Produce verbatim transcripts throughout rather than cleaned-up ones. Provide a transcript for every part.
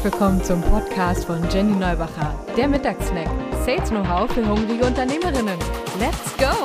willkommen zum Podcast von Jenny Neubacher, der Mittagssnack. Sales Know-how für hungrige Unternehmerinnen. Let's go!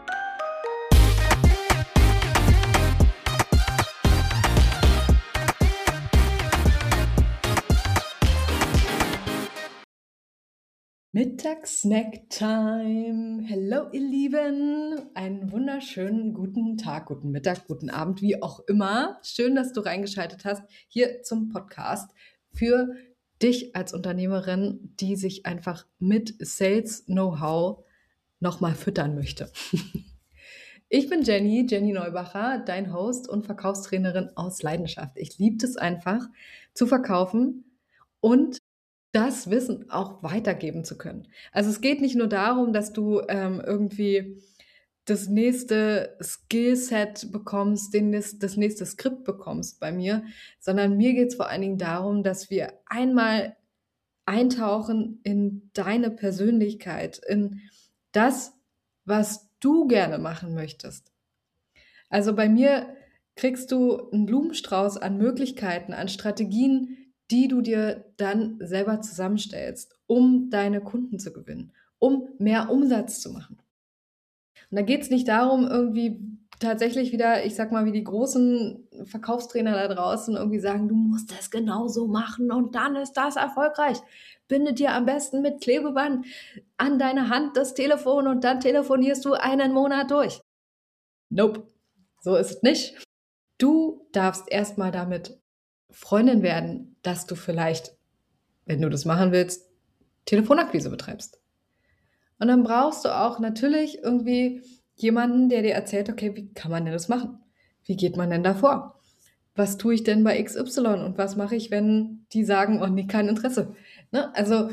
Mittagssnack-Time. Hello, ihr Lieben. Einen wunderschönen guten Tag, guten Mittag, guten Abend, wie auch immer. Schön, dass du reingeschaltet hast hier zum Podcast für dich als Unternehmerin, die sich einfach mit Sales-Know-how nochmal füttern möchte. Ich bin Jenny, Jenny Neubacher, dein Host und Verkaufstrainerin aus Leidenschaft. Ich liebe es einfach, zu verkaufen und das Wissen auch weitergeben zu können. Also es geht nicht nur darum, dass du ähm, irgendwie das nächste Skillset bekommst, den, das nächste Skript bekommst bei mir, sondern mir geht es vor allen Dingen darum, dass wir einmal eintauchen in deine Persönlichkeit, in das, was du gerne machen möchtest. Also bei mir kriegst du einen Blumenstrauß an Möglichkeiten, an Strategien, die du dir dann selber zusammenstellst, um deine Kunden zu gewinnen, um mehr Umsatz zu machen. Und da geht es nicht darum, irgendwie tatsächlich wieder, ich sag mal, wie die großen Verkaufstrainer da draußen irgendwie sagen, du musst das genau so machen und dann ist das erfolgreich. Binde dir am besten mit Klebeband an deine Hand das Telefon und dann telefonierst du einen Monat durch. Nope, so ist es nicht. Du darfst erstmal damit Freundin werden, dass du vielleicht, wenn du das machen willst, Telefonakquise betreibst. Und dann brauchst du auch natürlich irgendwie jemanden, der dir erzählt, okay, wie kann man denn das machen? Wie geht man denn da vor? Was tue ich denn bei X Y und was mache ich, wenn die sagen, oh nee, kein Interesse? Ne? Also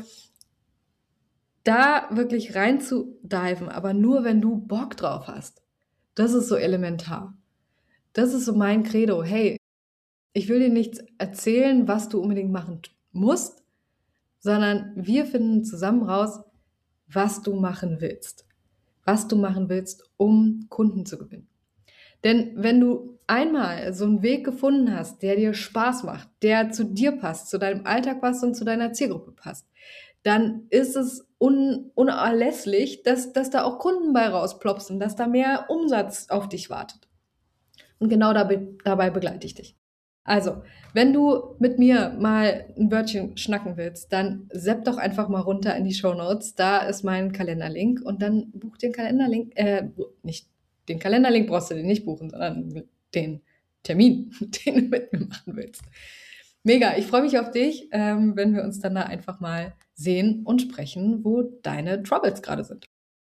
da wirklich rein zu diven, aber nur, wenn du Bock drauf hast. Das ist so elementar. Das ist so mein Credo. Hey, ich will dir nichts erzählen, was du unbedingt machen musst, sondern wir finden zusammen raus, was du machen willst. Was du machen willst, um Kunden zu gewinnen. Denn wenn du einmal so einen Weg gefunden hast, der dir Spaß macht, der zu dir passt, zu deinem Alltag passt und zu deiner Zielgruppe passt, dann ist es un- unerlässlich, dass, dass da auch Kunden bei rausplopsen, dass da mehr Umsatz auf dich wartet. Und genau dabei, dabei begleite ich dich. Also, wenn du mit mir mal ein Wörtchen schnacken willst, dann zapp doch einfach mal runter in die Shownotes. Da ist mein Kalenderlink und dann buch den Kalenderlink, äh, nicht den Kalenderlink brauchst du den nicht buchen, sondern den Termin, den du mit mir machen willst. Mega, ich freue mich auf dich, ähm, wenn wir uns dann da einfach mal sehen und sprechen, wo deine Troubles gerade sind.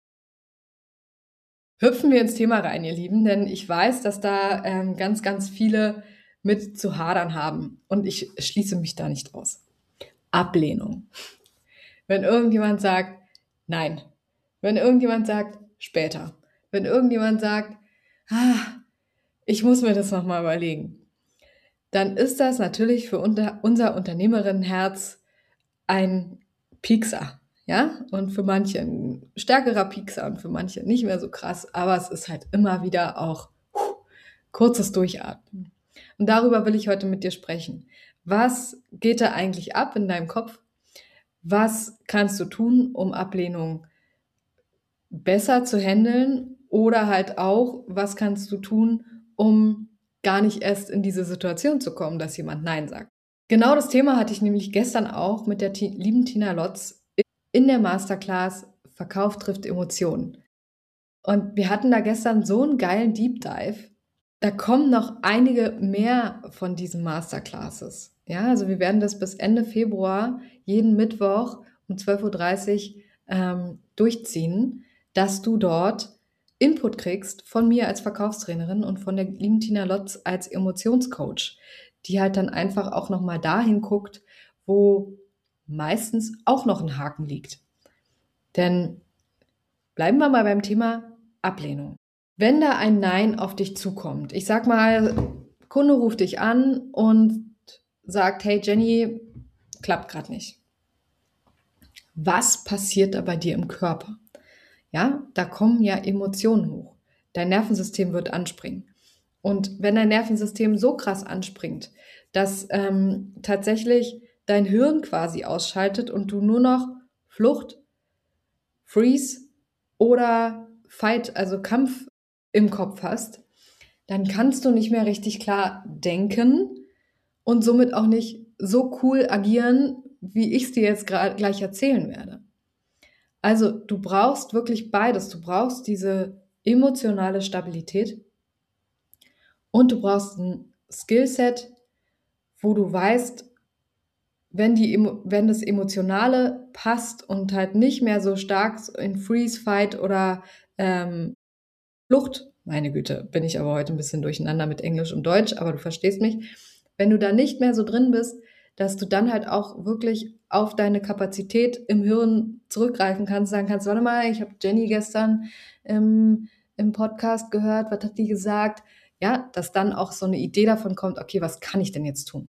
Hüpfen wir ins Thema rein, ihr Lieben, denn ich weiß, dass da ähm, ganz, ganz viele mit zu hadern haben. Und ich schließe mich da nicht aus. Ablehnung. Wenn irgendjemand sagt, nein. Wenn irgendjemand sagt, später. Wenn irgendjemand sagt, ah, ich muss mir das nochmal überlegen. Dann ist das natürlich für unter, unser Unternehmerinnenherz ein Piekser. Ja? Und für manche ein stärkerer Piekser und für manche nicht mehr so krass. Aber es ist halt immer wieder auch huh, kurzes Durchatmen. Und darüber will ich heute mit dir sprechen. Was geht da eigentlich ab in deinem Kopf? Was kannst du tun, um Ablehnung besser zu handeln? Oder halt auch, was kannst du tun, um gar nicht erst in diese Situation zu kommen, dass jemand Nein sagt? Genau das Thema hatte ich nämlich gestern auch mit der lieben Tina Lotz in der Masterclass Verkauf trifft Emotionen. Und wir hatten da gestern so einen geilen Deep Dive. Da kommen noch einige mehr von diesen Masterclasses. Ja, also wir werden das bis Ende Februar jeden Mittwoch um zwölf Uhr dreißig ähm, durchziehen, dass du dort Input kriegst von mir als Verkaufstrainerin und von der lieben Tina Lotz als Emotionscoach, die halt dann einfach auch nochmal dahin guckt, wo meistens auch noch ein Haken liegt. Denn bleiben wir mal beim Thema Ablehnung. Wenn da ein Nein auf dich zukommt, ich sag mal, Kunde ruft dich an und sagt, hey Jenny, klappt gerade nicht. Was passiert da bei dir im Körper? Ja, da kommen ja Emotionen hoch. Dein Nervensystem wird anspringen. Und wenn dein Nervensystem so krass anspringt, dass ähm, tatsächlich dein Hirn quasi ausschaltet und du nur noch Flucht, Freeze oder Fight, also Kampf im Kopf hast, dann kannst du nicht mehr richtig klar denken und somit auch nicht so cool agieren, wie ich es dir jetzt grad gleich erzählen werde. Also du brauchst wirklich beides. Du brauchst diese emotionale Stabilität und du brauchst ein Skillset, wo du weißt, wenn, die, wenn das Emotionale passt und halt nicht mehr so stark in Freeze, Fight oder ähm, Flucht, meine Güte, bin ich aber heute ein bisschen durcheinander mit Englisch und Deutsch, aber du verstehst mich, wenn du da nicht mehr so drin bist, dass du dann halt auch wirklich auf deine Kapazität im Hirn zurückgreifen kannst, sagen kannst, warte mal, ich habe Jenny gestern im, im Podcast gehört, was hat die gesagt? Ja, dass dann auch so eine Idee davon kommt, okay, was kann ich denn jetzt tun?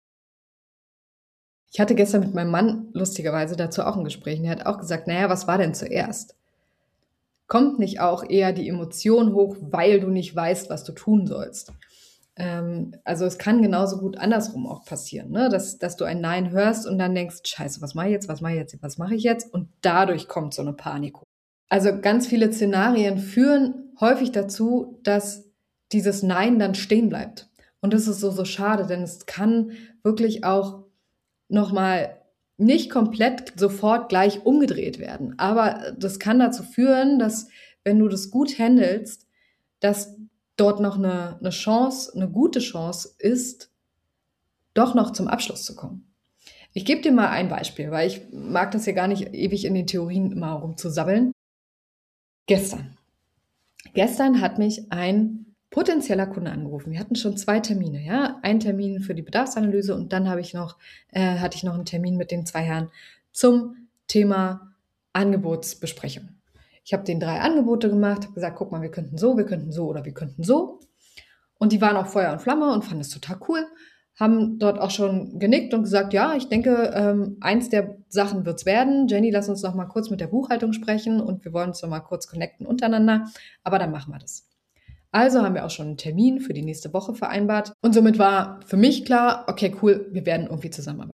Ich hatte gestern mit meinem Mann lustigerweise dazu auch ein Gespräch und er hat auch gesagt, naja, was war denn zuerst? Kommt nicht auch eher die Emotion hoch, weil du nicht weißt, was du tun sollst? Ähm, also es kann genauso gut andersrum auch passieren, ne? dass, dass du ein Nein hörst und dann denkst, scheiße, was mache ich jetzt, was mache ich jetzt, was mache ich jetzt? Und dadurch kommt so eine Panik hoch. Also ganz viele Szenarien führen häufig dazu, dass dieses Nein dann stehen bleibt. Und das ist so, so schade, denn es kann wirklich auch nochmal nicht komplett sofort gleich umgedreht werden. Aber das kann dazu führen, dass, wenn du das gut handelst, dass dort noch eine, eine Chance, eine gute Chance ist, doch noch zum Abschluss zu kommen. Ich gebe dir mal ein Beispiel, weil ich mag das ja gar nicht ewig in den Theorien immer rumzusabbeln. Gestern. Gestern hat mich ein potenzieller Kunde angerufen. Wir hatten schon zwei Termine, ja, einen Termin für die Bedarfsanalyse und dann habe ich noch, äh, hatte ich noch einen Termin mit den zwei Herren zum Thema Angebotsbesprechung. Ich habe denen drei Angebote gemacht, habe gesagt, guck mal, wir könnten so, wir könnten so oder wir könnten so. Und die waren auch Feuer und Flamme und fanden es total cool, haben dort auch schon genickt und gesagt, ja, ich denke, ähm, eins der Sachen wird's werden. Jenny, lass uns noch mal kurz mit der Buchhaltung sprechen und wir wollen uns noch mal kurz connecten untereinander, aber dann machen wir das. Also haben wir auch schon einen Termin für die nächste Woche vereinbart. Und somit war für mich klar, okay, cool, wir werden irgendwie zusammenarbeiten.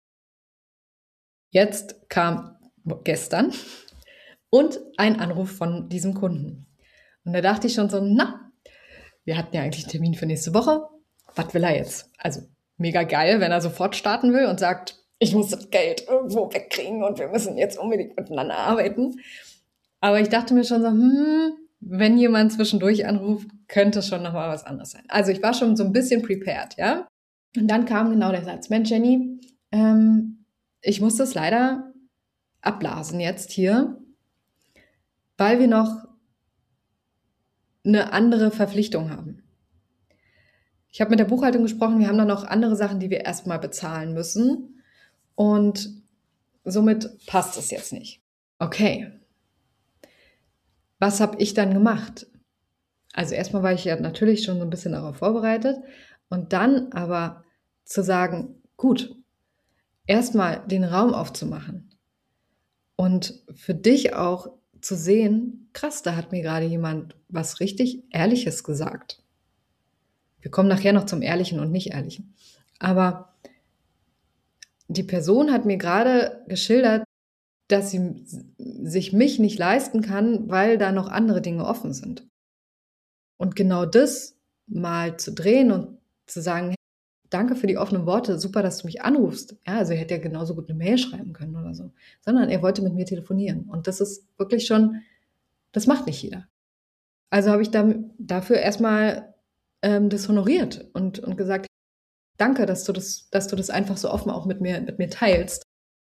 Jetzt kam gestern und ein Anruf von diesem Kunden. Und da dachte ich schon so, na, wir hatten ja eigentlich einen Termin für nächste Woche. Was will er jetzt? Also mega geil, wenn er sofort starten will und sagt, ich muss das Geld irgendwo wegkriegen und wir müssen jetzt unbedingt miteinander arbeiten. Aber ich dachte mir schon so, hm, wenn jemand zwischendurch anruft, könnte schon nochmal was anderes sein. Also ich war schon so ein bisschen prepared, ja. Und dann kam genau der Satz, Mensch, Jenny, ähm, ich muss das leider abblasen jetzt hier, weil wir noch eine andere Verpflichtung haben. Ich habe mit der Buchhaltung gesprochen, wir haben da noch andere Sachen, die wir erstmal bezahlen müssen und somit passt es jetzt nicht. Okay. Was habe ich dann gemacht? Also erstmal war ich ja natürlich schon so ein bisschen darauf vorbereitet und dann aber zu sagen, gut, erstmal den Raum aufzumachen und für dich auch zu sehen, krass, da hat mir gerade jemand was richtig Ehrliches gesagt. Wir kommen nachher noch zum Ehrlichen und Nicht-Ehrlichen. Aber die Person hat mir gerade geschildert, dass sie sich mich nicht leisten kann, weil da noch andere Dinge offen sind. Und genau das mal zu drehen und zu sagen, hey, danke für die offenen Worte, super, dass du mich anrufst. Ja, also er hätte ja genauso gut eine Mail schreiben können oder so. Sondern er wollte mit mir telefonieren. Und das ist wirklich schon, das macht nicht jeder. Also habe ich dann dafür erstmal ähm, das honoriert und, und gesagt, danke, dass du das, dass du das einfach so offen auch mit mir, mit mir teilst.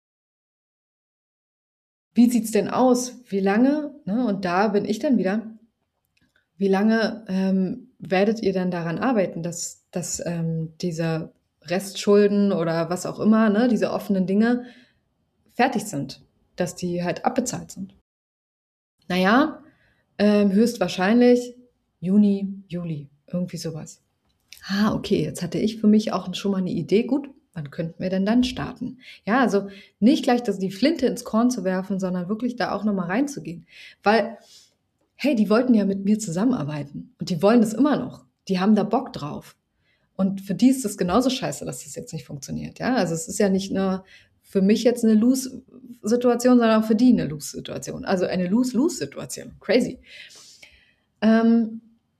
Wie sieht's denn aus? Wie lange? Ne? Und da bin ich dann wieder. Wie lange ähm, werdet ihr denn daran arbeiten, dass, dass ähm, diese Restschulden oder was auch immer, ne, diese offenen Dinge fertig sind, dass die halt abbezahlt sind? Naja, ähm, höchstwahrscheinlich Juni, Juli, irgendwie sowas. Ah, okay, jetzt hatte ich für mich auch schon mal eine Idee. Gut, wann könnten wir denn dann starten? Ja, also nicht gleich das, die Flinte ins Korn zu werfen, sondern wirklich da auch nochmal reinzugehen. Weil, hey, die wollten ja mit mir zusammenarbeiten und die wollen das immer noch. Die haben da Bock drauf. Und für die ist es genauso scheiße, dass das jetzt nicht funktioniert. Ja? Also es ist ja nicht nur für mich jetzt eine Lose-Situation, sondern auch für die eine Lose-Situation. Also eine Lose-Lose-Situation. Crazy. Ähm,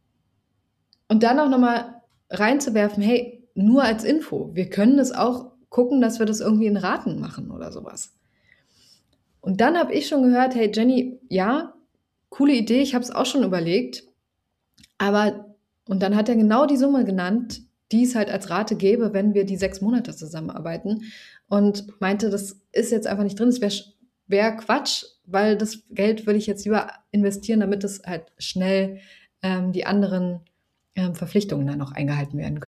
und dann auch nochmal reinzuwerfen, hey, nur als Info, wir können das auch gucken, dass wir das irgendwie in Raten machen oder sowas. Und dann habe ich schon gehört, hey Jenny, ja, coole Idee, ich habe es auch schon überlegt, aber, und dann hat er genau die Summe genannt, die es halt als Rate gäbe, wenn wir die sechs Monate zusammenarbeiten, und meinte, das ist jetzt einfach nicht drin, das wäre wär Quatsch, weil das Geld würde ich jetzt lieber investieren, damit es halt schnell ähm, die anderen ähm, Verpflichtungen dann noch eingehalten werden können.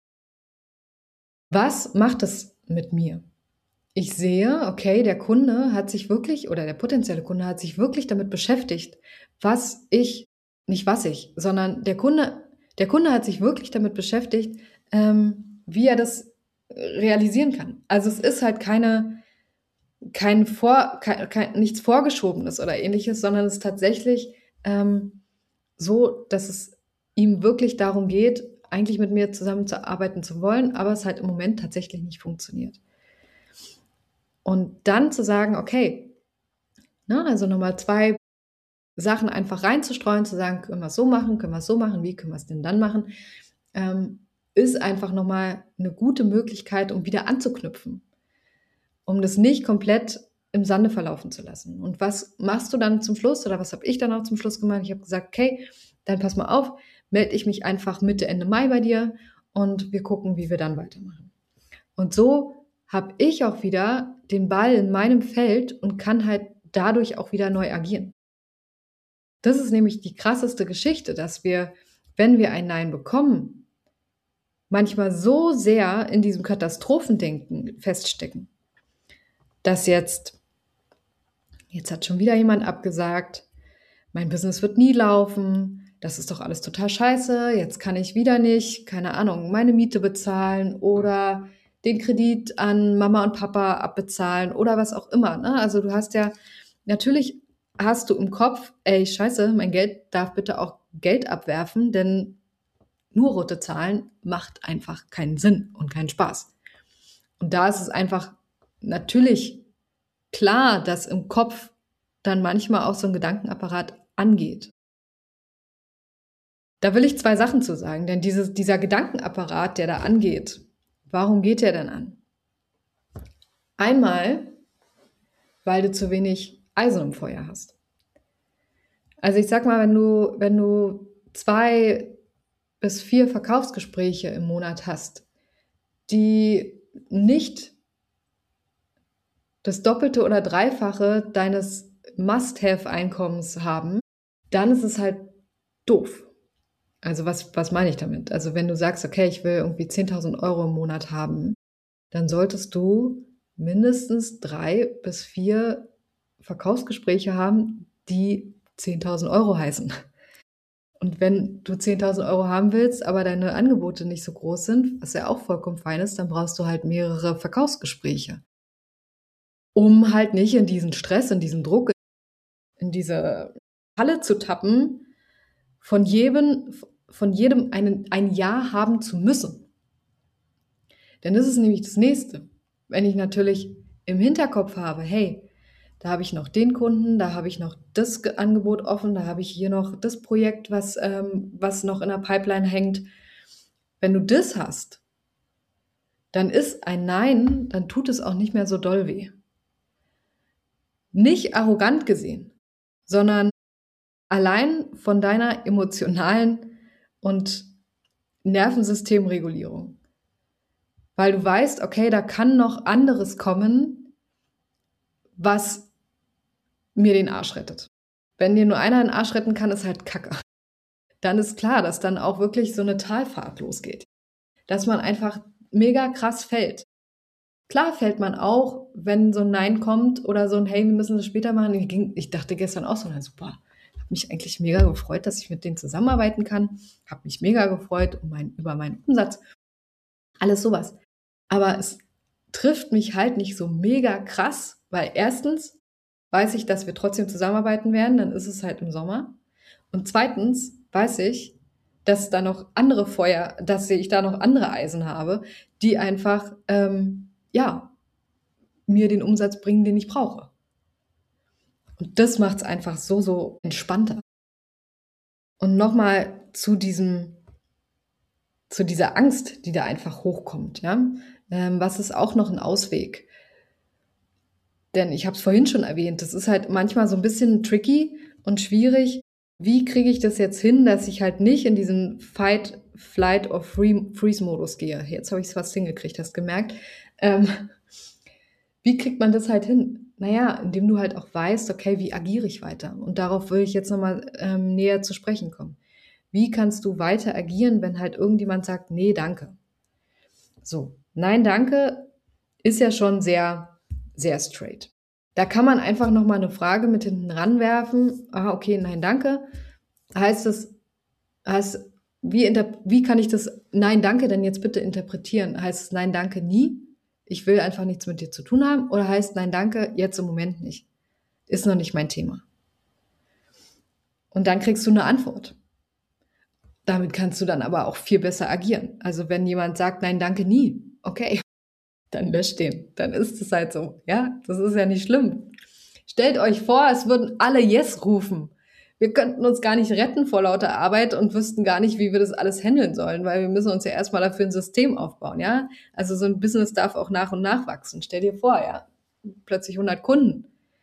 Was macht das mit mir? Ich sehe, okay, der Kunde hat sich wirklich, oder der potenzielle Kunde hat sich wirklich damit beschäftigt, was ich, nicht was ich, sondern der Kunde, der Kunde hat sich wirklich damit beschäftigt, ähm, wie er das realisieren kann. Also es ist halt keine, kein Vor, kein, kein, nichts Vorgeschobenes oder ähnliches, sondern es ist tatsächlich ähm, so, dass es ihm wirklich darum geht, eigentlich mit mir zusammenzuarbeiten zu wollen, aber es halt im Moment tatsächlich nicht funktioniert. Und dann zu sagen, okay, ne, also nochmal zwei Sachen einfach reinzustreuen, zu sagen, können wir es so machen, können wir es so machen, wie können wir es denn dann machen, ähm, ist einfach nochmal eine gute Möglichkeit, um wieder anzuknüpfen, um das nicht komplett im Sande verlaufen zu lassen. Und was machst du dann zum Schluss, oder was habe ich dann auch zum Schluss gemacht? Ich habe gesagt, okay, dann pass mal auf, melde ich mich einfach Mitte, Ende Mai bei dir und wir gucken, wie wir dann weitermachen. Und so habe ich auch wieder den Ball in meinem Feld und kann halt dadurch auch wieder neu agieren. Das ist nämlich die krasseste Geschichte, dass wir, wenn wir ein Nein bekommen, manchmal so sehr in diesem Katastrophendenken feststecken, dass jetzt, jetzt hat schon wieder jemand abgesagt, mein Business wird nie laufen, das ist doch alles total scheiße, jetzt kann ich wieder nicht, keine Ahnung, meine Miete bezahlen oder den Kredit an Mama und Papa abbezahlen oder was auch immer. Ne? Also du hast ja, natürlich hast du im Kopf, ey, scheiße, mein Geld darf bitte auch Geld abwerfen, denn nur rote Zahlen macht einfach keinen Sinn und keinen Spaß. Und da ist es einfach natürlich klar, dass im Kopf dann manchmal auch so ein Gedankenapparat angeht. Da will ich zwei Sachen zu sagen, denn dieses, dieser Gedankenapparat, der da angeht, warum geht der denn an? Einmal, weil du zu wenig Eisen im Feuer hast. Also ich sag mal, wenn du, wenn du zwei bis vier Verkaufsgespräche im Monat hast, die nicht das Doppelte oder Dreifache deines Must-Have-Einkommens haben, dann ist es halt doof. Also was, was meine ich damit? Also wenn du sagst, okay, ich will irgendwie zehntausend Euro im Monat haben, dann solltest du mindestens drei bis vier Verkaufsgespräche haben, die zehntausend Euro heißen. Und wenn du zehntausend Euro haben willst, aber deine Angebote nicht so groß sind, was ja auch vollkommen fein ist, dann brauchst du halt mehrere Verkaufsgespräche, um halt nicht in diesen Stress, in diesen Druck, in diese Falle zu tappen, von jedem, von jedem einen, ein Ja haben zu müssen. Denn das ist nämlich das Nächste. Wenn ich natürlich im Hinterkopf habe, hey, da habe ich noch den Kunden, da habe ich noch das Angebot offen, da habe ich hier noch das Projekt, was, ähm, was noch in der Pipeline hängt. Wenn du das hast, dann ist ein Nein, dann tut es auch nicht mehr so doll weh. Nicht arrogant gesehen, sondern allein von deiner emotionalen und Nervensystemregulierung. Weil du weißt, okay, da kann noch anderes kommen, was mir den Arsch rettet. Wenn dir nur einer den Arsch retten kann, ist halt Kacke. Dann ist klar, dass dann auch wirklich so eine Talfahrt losgeht. Dass man einfach mega krass fällt. Klar fällt man auch, wenn so ein Nein kommt oder so ein Hey, wir müssen das später machen. Ich, ging, ich dachte gestern auch so, super, habe mich eigentlich mega gefreut, dass ich mit denen zusammenarbeiten kann. Habe mich mega gefreut um mein, über meinen Umsatz. Alles sowas. Aber es trifft mich halt nicht so mega krass, weil erstens weiß ich, dass wir trotzdem zusammenarbeiten werden, dann ist es halt im Sommer. Und zweitens weiß ich, dass da noch andere Feuer, dass ich da noch andere Eisen habe, die einfach, ähm, ja, mir den Umsatz bringen, den ich brauche. Und das macht es einfach so, so entspannter. Und nochmal zu diesem, zu dieser Angst, die da einfach hochkommt, ja. Ähm, was ist auch noch ein Ausweg? Denn ich habe es vorhin schon erwähnt, das ist halt manchmal so ein bisschen tricky und schwierig. Wie kriege ich das jetzt hin, dass ich halt nicht in diesen Fight, Flight or Freeze-Modus gehe? Jetzt habe ich es fast hingekriegt, hast gemerkt. Ähm, wie kriegt man das halt hin? Naja, indem du halt auch weißt, okay, wie agiere ich weiter? Und darauf will ich jetzt nochmal ähm, näher zu sprechen kommen. Wie kannst du weiter agieren, wenn halt irgendjemand sagt, nee, danke? So, nein, danke ist ja schon sehr, sehr straight. Da kann man einfach nochmal eine Frage mit hinten ranwerfen. Ah, okay, nein, danke. Heißt das, heißt, wie, inter- wie kann ich das Nein, danke denn jetzt bitte interpretieren? Heißt es Nein, danke nie? Ich will einfach nichts mit dir zu tun haben? Oder heißt Nein, danke jetzt im Moment nicht? Ist noch nicht mein Thema. Und dann kriegst du eine Antwort. Damit kannst du dann aber auch viel besser agieren. Also wenn jemand sagt Nein, danke nie, okay, dann löscht den. Dann ist es halt so. Ja, das ist ja nicht schlimm. Stellt euch vor, es würden alle Yes rufen. Wir könnten uns gar nicht retten vor lauter Arbeit und wüssten gar nicht, wie wir das alles handeln sollen, weil wir müssen uns ja erstmal dafür ein System aufbauen, ja? Also so ein Business darf auch nach und nach wachsen. Stell dir vor, ja, plötzlich hundert Kunden.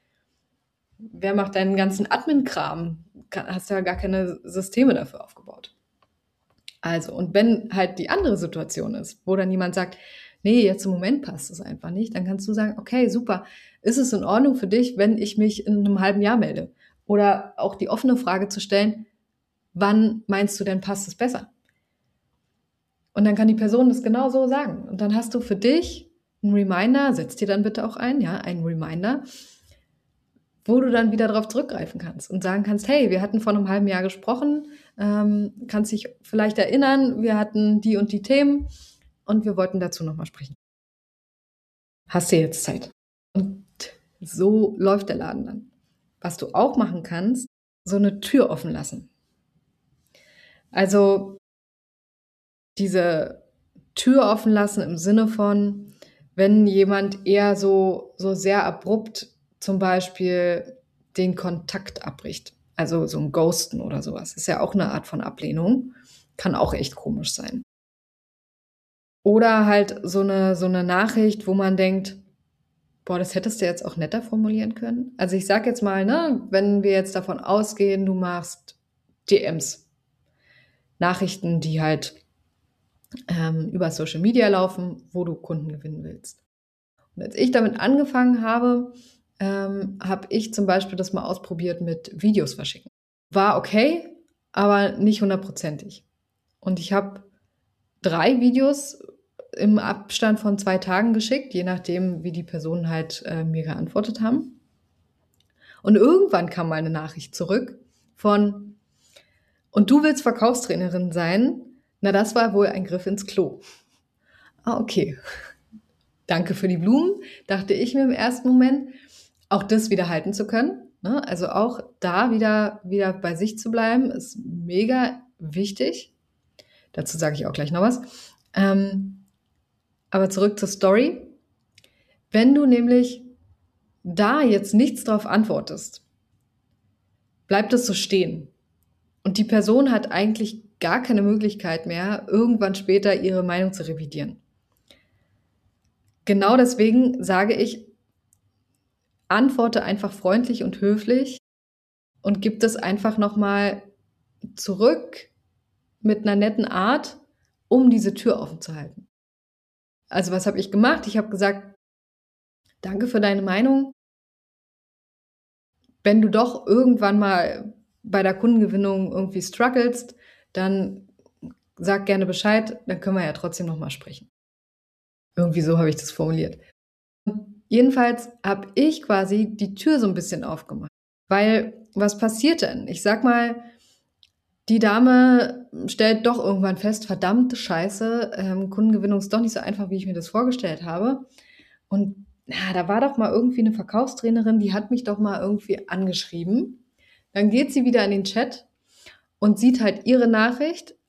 Wer macht deinen ganzen Admin-Kram? Hast ja gar keine Systeme dafür aufgebaut. Also, und wenn halt die andere Situation ist, wo dann jemand sagt, nee, jetzt im Moment passt es einfach nicht, dann kannst du sagen, okay, super, ist es in Ordnung für dich, wenn ich mich in einem halben Jahr melde? Oder auch die offene Frage zu stellen, wann meinst du denn, passt es besser? Und dann kann die Person das genau so sagen. Und dann hast du für dich einen Reminder, setz dir dann bitte auch ein, ja, einen Reminder, wo du dann wieder darauf zurückgreifen kannst und sagen kannst, hey, wir hatten vor einem halben Jahr gesprochen, ähm, kannst dich vielleicht erinnern, wir hatten die und die Themen und wir wollten dazu nochmal sprechen. Hast du jetzt Zeit? Und so läuft der Laden dann. Was du auch machen kannst, so eine Tür offen lassen. Also diese Tür offen lassen im Sinne von, wenn jemand eher so, so sehr abrupt zum Beispiel den Kontakt abbricht. Also so ein Ghosten oder sowas. Ist ja auch eine Art von Ablehnung. Kann auch echt komisch sein. Oder halt so eine, so eine Nachricht, wo man denkt, boah, das hättest du jetzt auch netter formulieren können. Also ich sag jetzt mal, ne, wenn wir jetzt davon ausgehen, du machst D Ms. Nachrichten, die halt ähm, über Social Media laufen, wo du Kunden gewinnen willst. Und als ich damit angefangen habe, ähm, habe ich zum Beispiel das mal ausprobiert mit Videos verschicken. War okay, aber nicht hundertprozentig. Und ich habe drei Videos im Abstand von zwei Tagen geschickt, je nachdem, wie die Personen halt äh, mir geantwortet haben. Und irgendwann kam mal eine Nachricht zurück von, und du willst Verkaufstrainerin sein? Na, das war wohl ein Griff ins Klo. Ah, okay. Danke für die Blumen, dachte ich mir im ersten Moment. Auch das wieder halten zu können. Ne? Also auch da wieder, wieder bei sich zu bleiben, ist mega wichtig. Dazu sage ich auch gleich noch was. Ähm, aber zurück zur Story. Wenn du nämlich da jetzt nichts drauf antwortest, bleibt es so stehen. Und die Person hat eigentlich gar keine Möglichkeit mehr, irgendwann später ihre Meinung zu revidieren. Genau deswegen sage ich, antworte einfach freundlich und höflich und gib das einfach nochmal zurück mit einer netten Art, um diese Tür offen zu halten. Also was habe ich gemacht? Ich habe gesagt, danke für deine Meinung. Wenn du doch irgendwann mal bei der Kundengewinnung irgendwie strugglest, dann sag gerne Bescheid, dann können wir ja trotzdem nochmal sprechen. Irgendwie so habe ich das formuliert. Jedenfalls habe ich quasi die Tür so ein bisschen aufgemacht. Weil, was passiert denn? Ich sag mal, die Dame stellt doch irgendwann fest, verdammte Scheiße, ähm, Kundengewinnung ist doch nicht so einfach, wie ich mir das vorgestellt habe. Und ja, da war doch mal irgendwie eine Verkaufstrainerin, die hat mich doch mal irgendwie angeschrieben. Dann geht sie wieder in den Chat und sieht halt ihre Nachricht,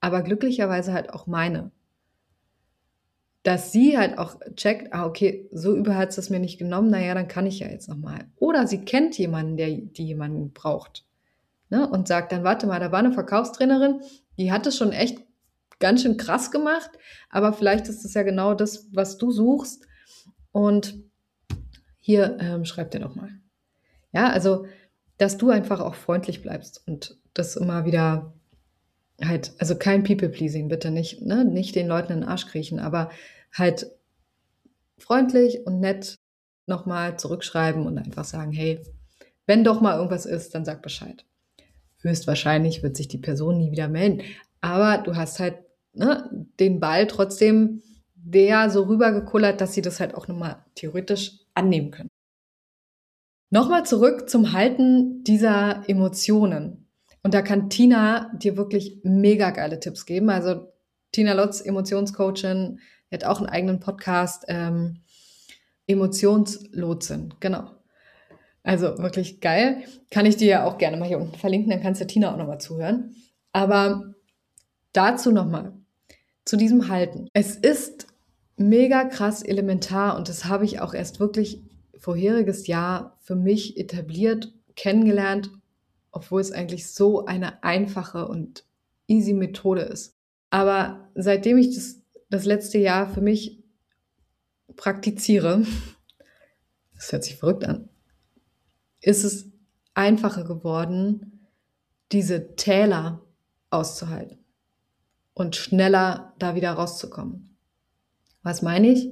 aber glücklicherweise halt auch meine. Dass sie halt auch checkt, ah, okay, so übel hat es mir nicht genommen, naja, dann kann ich ja jetzt nochmal. Oder sie kennt jemanden, der die jemanden braucht. Ne? Und sagt dann, warte mal, da war eine Verkaufstrainerin, die hat es schon echt ganz schön krass gemacht, aber vielleicht ist es ja genau das, was du suchst. Und hier ähm, schreib dir doch mal. Ja, also, dass du einfach auch freundlich bleibst und das immer wieder halt, also kein People-Pleasing, bitte nicht, ne? Nicht den Leuten in den Arsch kriechen, aber halt freundlich und nett nochmal zurückschreiben und einfach sagen, hey, wenn doch mal irgendwas ist, dann sag Bescheid. Höchstwahrscheinlich wird sich die Person nie wieder melden, aber du hast halt, ne, den Ball trotzdem der so rübergekullert, dass sie das halt auch nochmal theoretisch annehmen können. Nochmal zurück zum Halten dieser Emotionen. Und da kann Tina dir wirklich mega geile Tipps geben. Also Tina Lotz, Emotionscoachin, die hat auch einen eigenen Podcast, ähm, Emotionslotsin, genau. Also wirklich geil. Kann ich dir ja auch gerne mal hier unten verlinken, dann kannst du Tina auch nochmal zuhören. Aber dazu nochmal, zu diesem Halten. Es ist mega krass elementar und das habe ich auch erst wirklich vorheriges Jahr für mich etabliert, kennengelernt, obwohl es eigentlich so eine einfache und easy Methode ist. Aber seitdem ich das, das letzte Jahr für mich praktiziere, das hört sich verrückt an, ist es einfacher geworden, diese Täler auszuhalten und schneller da wieder rauszukommen. Was meine ich?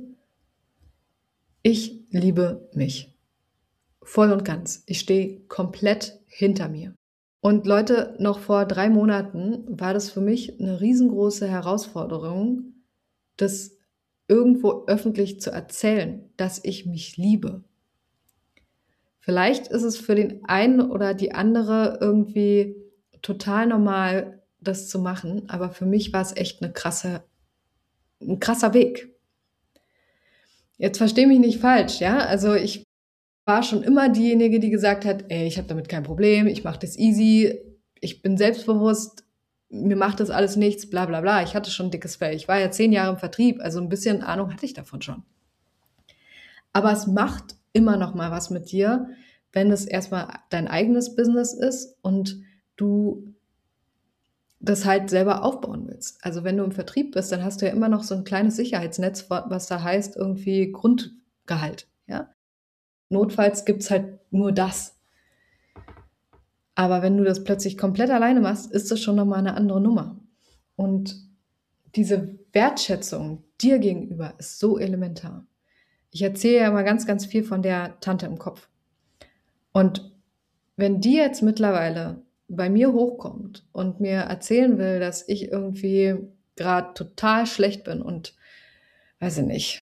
Ich liebe mich. Voll und ganz. Ich stehe komplett hinter mir. Und Leute, noch vor drei Monaten war das für mich eine riesengroße Herausforderung, das irgendwo öffentlich zu erzählen, dass ich mich liebe. Vielleicht ist es für den einen oder die andere irgendwie total normal, das zu machen, aber für mich war es echt eine krasse, ein krasser Weg. Jetzt versteh mich nicht falsch, ja? Also ich war schon immer diejenige, die gesagt hat, ey, ich habe damit kein Problem, ich mache das easy, ich bin selbstbewusst, mir macht das alles nichts, bla bla bla. Ich hatte schon ein dickes Fell. Ich war ja zehn Jahre im Vertrieb, also ein bisschen Ahnung hatte ich davon schon. Aber es macht immer noch mal was mit dir, wenn es erstmal dein eigenes Business ist und du das halt selber aufbauen willst. Also wenn du im Vertrieb bist, dann hast du ja immer noch so ein kleines Sicherheitsnetz, was da heißt irgendwie Grundgehalt, ja. Notfalls gibt's halt nur das. Aber wenn du das plötzlich komplett alleine machst, ist das schon nochmal eine andere Nummer. Und diese Wertschätzung dir gegenüber ist so elementar. Ich erzähle ja immer ganz, ganz viel von der Tante im Kopf. Und wenn die jetzt mittlerweile bei mir hochkommt und mir erzählen will, dass ich irgendwie gerade total schlecht bin und, weiß ich nicht,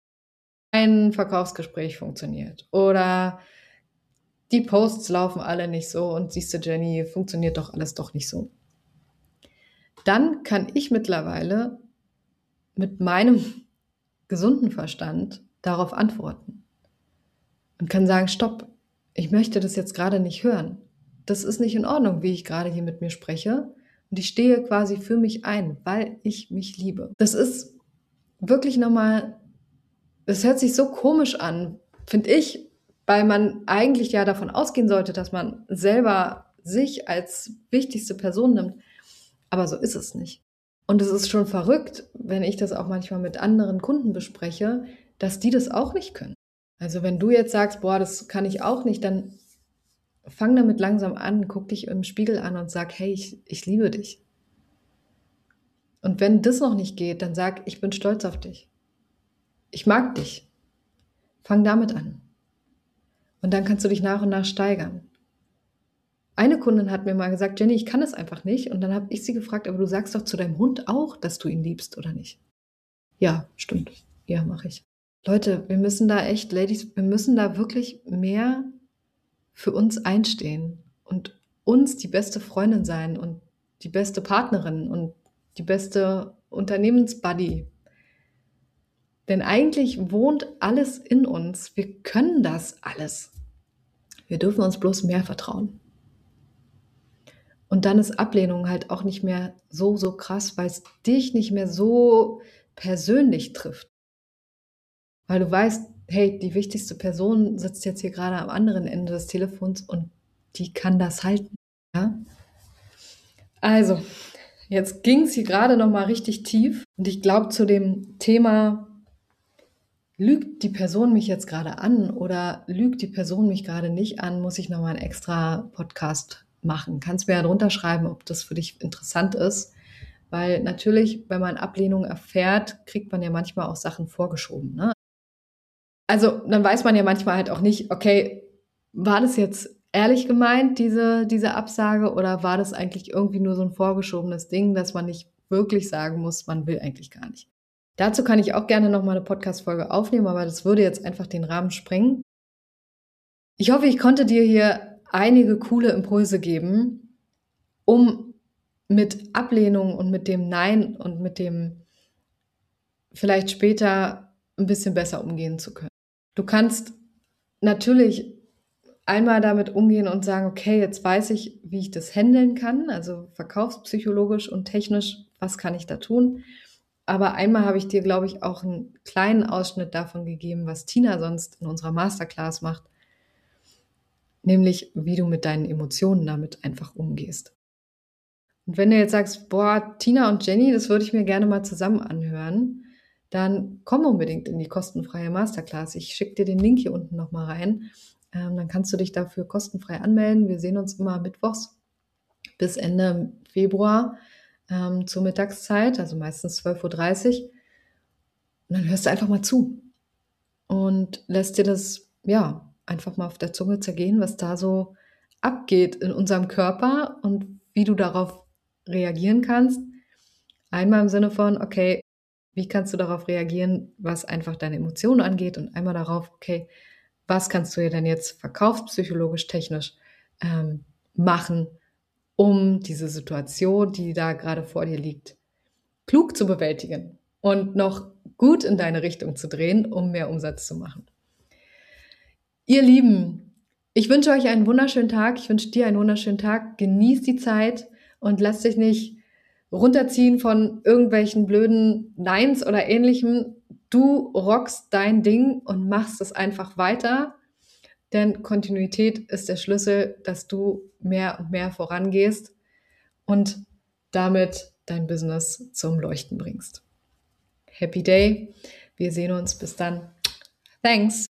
ein Verkaufsgespräch funktioniert oder die Posts laufen alle nicht so und siehst du, Jenny, funktioniert doch alles doch nicht so. Dann kann ich mittlerweile mit meinem gesunden Verstand darauf antworten und kann sagen, stopp, ich möchte das jetzt gerade nicht hören. Das ist nicht in Ordnung, wie ich gerade hier mit mir spreche. Und ich stehe quasi für mich ein, weil ich mich liebe. Das ist wirklich nochmal, das hört sich so komisch an, finde ich, weil man eigentlich ja davon ausgehen sollte, dass man selber sich als wichtigste Person nimmt. Aber so ist es nicht. Und es ist schon verrückt, wenn ich das auch manchmal mit anderen Kunden bespreche, dass die das auch nicht können. Also wenn du jetzt sagst, boah, das kann ich auch nicht, dann fang damit langsam an, guck dich im Spiegel an und sag, hey, ich, ich liebe dich. Und wenn das noch nicht geht, dann sag, ich bin stolz auf dich. Ich mag dich. Fang damit an. Und dann kannst du dich nach und nach steigern. Eine Kundin hat mir mal gesagt, Jenny, ich kann es einfach nicht. Und dann habe ich sie gefragt, aber du sagst doch zu deinem Hund auch, dass du ihn liebst, oder nicht? Ja, stimmt. Ja, mache ich. Leute, wir müssen da echt, Ladies, wir müssen da wirklich mehr für uns einstehen und uns die beste Freundin sein und die beste Partnerin und die beste Unternehmensbuddy. Denn eigentlich wohnt alles in uns. Wir können das alles. Wir dürfen uns bloß mehr vertrauen. Und dann ist Ablehnung halt auch nicht mehr so, so krass, weil es dich nicht mehr so persönlich trifft. Weil du weißt, hey, die wichtigste Person sitzt jetzt hier gerade am anderen Ende des Telefons und die kann das halten. Ja? Also, jetzt ging es hier gerade nochmal richtig tief. Und ich glaube, zu dem Thema, lügt die Person mich jetzt gerade an oder lügt die Person mich gerade nicht an, muss ich nochmal einen extra Podcast machen. Kannst mir ja drunter schreiben, ob das für dich interessant ist. Weil natürlich, wenn man Ablehnung erfährt, kriegt man ja manchmal auch Sachen vorgeschoben. Ne? Also dann weiß man ja manchmal halt auch nicht, okay, war das jetzt ehrlich gemeint, diese, diese Absage, oder war das eigentlich irgendwie nur so ein vorgeschobenes Ding, dass man nicht wirklich sagen muss, man will eigentlich gar nicht. Dazu kann ich auch gerne nochmal eine Podcast-Folge aufnehmen, aber das würde jetzt einfach den Rahmen sprengen. Ich hoffe, ich konnte dir hier einige coole Impulse geben, um mit Ablehnung und mit dem Nein und mit dem vielleicht später ein bisschen besser umgehen zu können. Du kannst natürlich einmal damit umgehen und sagen, okay, jetzt weiß ich, wie ich das handeln kann, also verkaufspsychologisch und technisch, was kann ich da tun? Aber einmal habe ich dir, glaube ich, auch einen kleinen Ausschnitt davon gegeben, was Tina sonst in unserer Masterclass macht, nämlich wie du mit deinen Emotionen damit einfach umgehst. Und wenn du jetzt sagst, boah, Tina und Jenny, das würde ich mir gerne mal zusammen anhören, dann komm unbedingt in die kostenfreie Masterclass. Ich schicke dir den Link hier unten nochmal rein. Ähm, dann kannst du dich dafür kostenfrei anmelden. Wir sehen uns immer mittwochs bis Ende Februar ähm, zur Mittagszeit, also meistens zwölf Uhr dreißig. Und dann hörst du einfach mal zu und lässt dir das, ja, einfach mal auf der Zunge zergehen, was da so abgeht in unserem Körper und wie du darauf reagieren kannst. Einmal im Sinne von, okay, wie kannst du darauf reagieren, was einfach deine Emotionen angeht, und einmal darauf, okay, was kannst du dir denn jetzt verkaufspsychologisch, technisch ähm, machen, um diese Situation, die da gerade vor dir liegt, klug zu bewältigen und noch gut in deine Richtung zu drehen, um mehr Umsatz zu machen. Ihr Lieben, ich wünsche euch einen wunderschönen Tag. Ich wünsche dir einen wunderschönen Tag. Genieß die Zeit und lass dich nicht runterziehen von irgendwelchen blöden Neins oder Ähnlichem. Du rockst dein Ding und machst es einfach weiter, denn Kontinuität ist der Schlüssel, dass du mehr und mehr vorangehst und damit dein Business zum Leuchten bringst. Happy Day. Wir sehen uns. Bis dann. Thanks.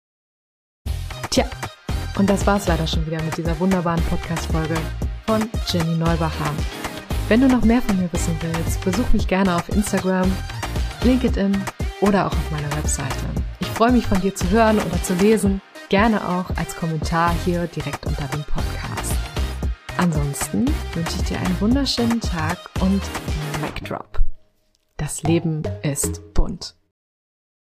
Tja, und das war's leider schon wieder mit dieser wunderbaren Podcast-Folge von Jenny Neubacher. Wenn du noch mehr von mir wissen willst, besuch mich gerne auf Instagram, LinkedIn oder auch auf meiner Webseite. Ich freue mich, von dir zu hören oder zu lesen, gerne auch als Kommentar hier direkt unter dem Podcast. Ansonsten wünsche ich dir einen wunderschönen Tag und Mic Drop. Das Leben ist bunt.